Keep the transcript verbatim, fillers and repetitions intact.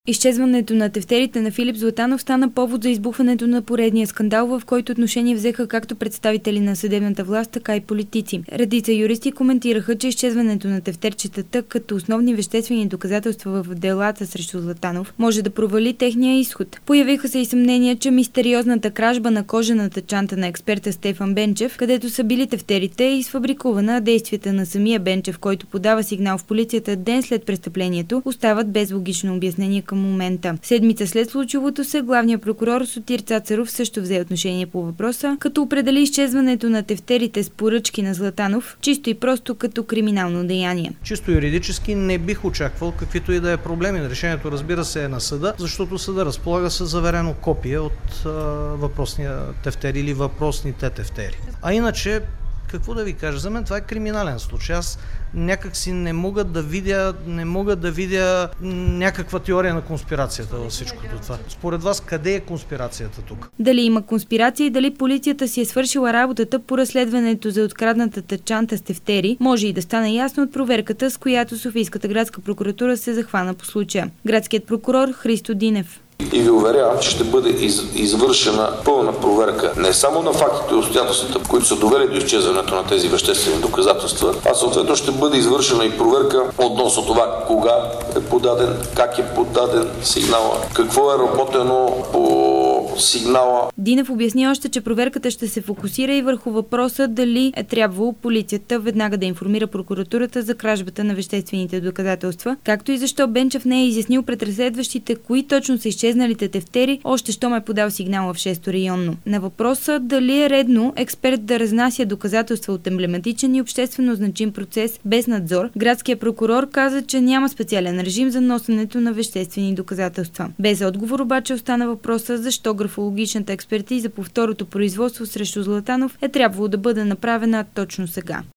Изчезването на тефтерите на Филип Златанов стана повод за избухването на поредния скандал, в който отношение взеха както представители на съдебната власт, така и политици. Редица юристи коментираха, че изчезването на тефтерчетата като основни веществени доказателства в делата срещу Златанов може да провали техния изход. Появиха се и съмнения, че мистериозната кражба на кожената чанта на експерта Стефан Бенчев, където са били тефтерите, е изфабрикувана, действията на самия Бенчев, който подава сигнал в полицията ден след престъплението, остават без логично обяснение към момента. Седмица след случилото се, главният прокурор Сотир Цацаров също взе отношение по въпроса, като определи изчезването на тефтерите с поръчки на Златанов чисто и просто като криминално деяние. Чисто юридически не бих очаквал каквито и да е проблеми. Решението, разбира се, е на съда, защото съда разполага с заверено копие от а, въпросния тефтер или въпросните тефтери. А иначе, какво да ви кажа, за мен това е криминален случай. Аз някак си не мога да видя, не мога да видя някаква теория на конспирацията във всичкото това. Според вас, къде е конспирацията тук? Дали има конспирация и дали полицията си е свършила работата по разследването за откраднатата чанта с тефтери, може и да стане ясно от проверката, с която Софийската градска прокуратура се захвана по случая. Градският прокурор Христо Динев. И ви уверявам, че ще бъде из, извършена пълна проверка не само на фактите и обстоятелствата, които са довели до изчезването на тези веществени доказателства, а съответно ще бъде извършена и проверка относно това кога е подаден, как е подаден сигнала, какво е работено по сигнала. Динев обясни още, че проверката ще се фокусира и върху въпроса дали е трябвало полицията веднага да информира прокуратурата за кражбата на веществените доказателства, както и защо Бенчев не е изяснил пред разследващите кои точно са изчезналите тефтери, още щом е подал сигнала в шесто районно. На въпроса дали е редно експерт да разнася доказателства от емблематичен и обществено значим процес без надзор, градският прокурор каза, че няма специален режим за носенето на веществени доказателства. Без отговор обаче остана въпроса защо графологичната експертиза по второто производство срещу Златанов е трябвало да бъде направена точно сега.